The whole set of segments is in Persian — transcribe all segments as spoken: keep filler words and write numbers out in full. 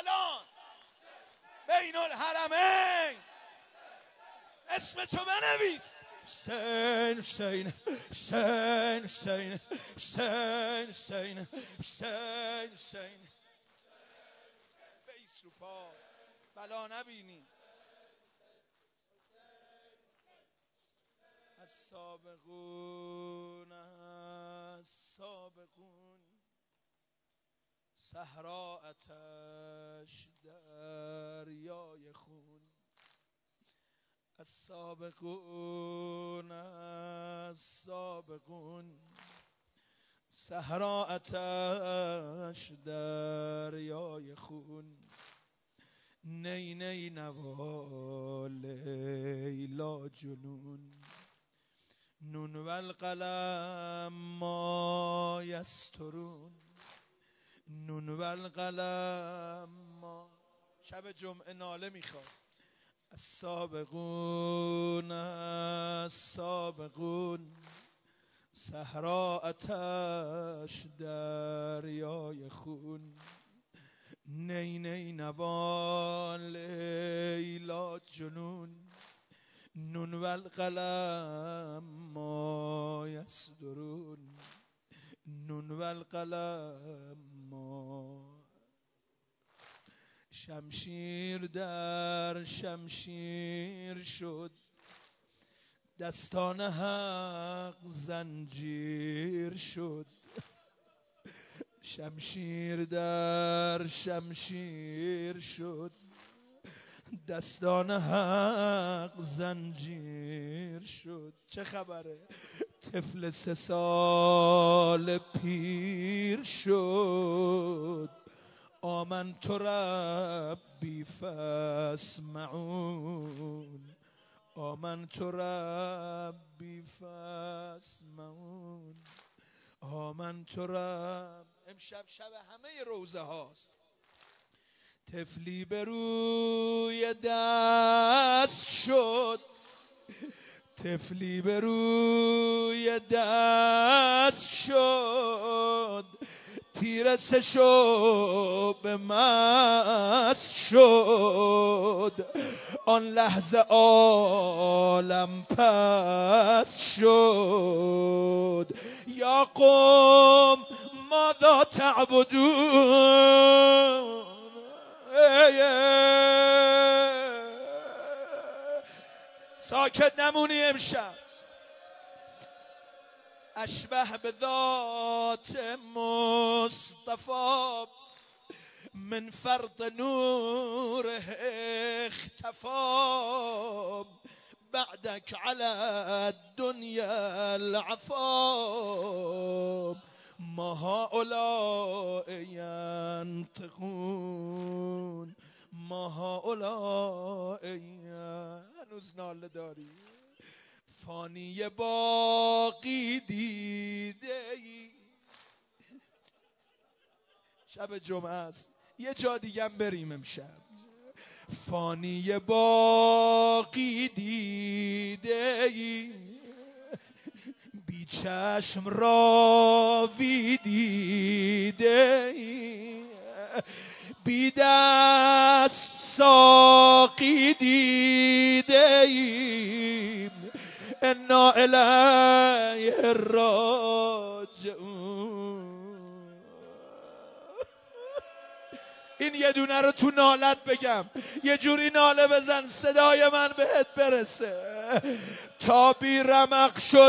الان بین الحرمین اسم تو بنویس. حسین حسین حسین حسین حسین حسین حسین حسین بیس رو پا بلا نبینی. السابقون السابقون صحرا آتش دریای خون. السابقون السابقون صحرا آتش دریای خون. نی نی نوا لیلا جنون. نون و القلم ما یسترون. نون و القلم ما. شب جمعه ناله میخواد. السابقون السابقون صحرا آتش دریای خون. نی نی نوا لیلا جنون. نون و القلم ما یسدرون. نون و القلم ما. شمشیر در شمشیر شد. دستان حق زنجیر شد. شمشیر در شمشیر شد. دستان حق زنجیر شد. چه خبره؟ طفل سه سال پیر شد. آمنت ربی فاسمعون. آمنت ربی فاسمعون. آمنت رب. امشب شب همه روزه هاست. طفلی به روی دست شد. طفلی به روی دست شد. تیر سه شب مست شد. آن لحظه عالم پس شد. یا قوم ماذا تعبدون. ساکت نمونی امشب. اشبه به ذات مصطفى من فرط نوره اختفى. بعدك على الدنيا العفا. ما هؤلاء ينطقون. ما هؤلاء. هنوز ناله داری؟ فانی باقی دیده ای. شب جمعه است. یه جا دیگه بریم امشب. فانی باقی دیده ای. بی چشم راوی دیده ای. بی دست ساقی دیده ای. انا الیه راجعون. این یه دونه رو تو نالت بگم. یه جوری ناله بزن صدای من بهت برسه. تا بی رمق شد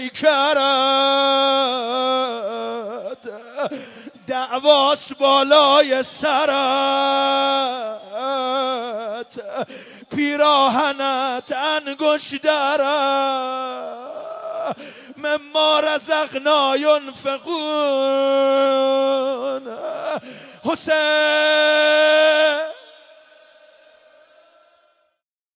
پیکرت. دعواس بالای سرت. پیراهنت انگشترت. مما رزقنا ينفقون. حسین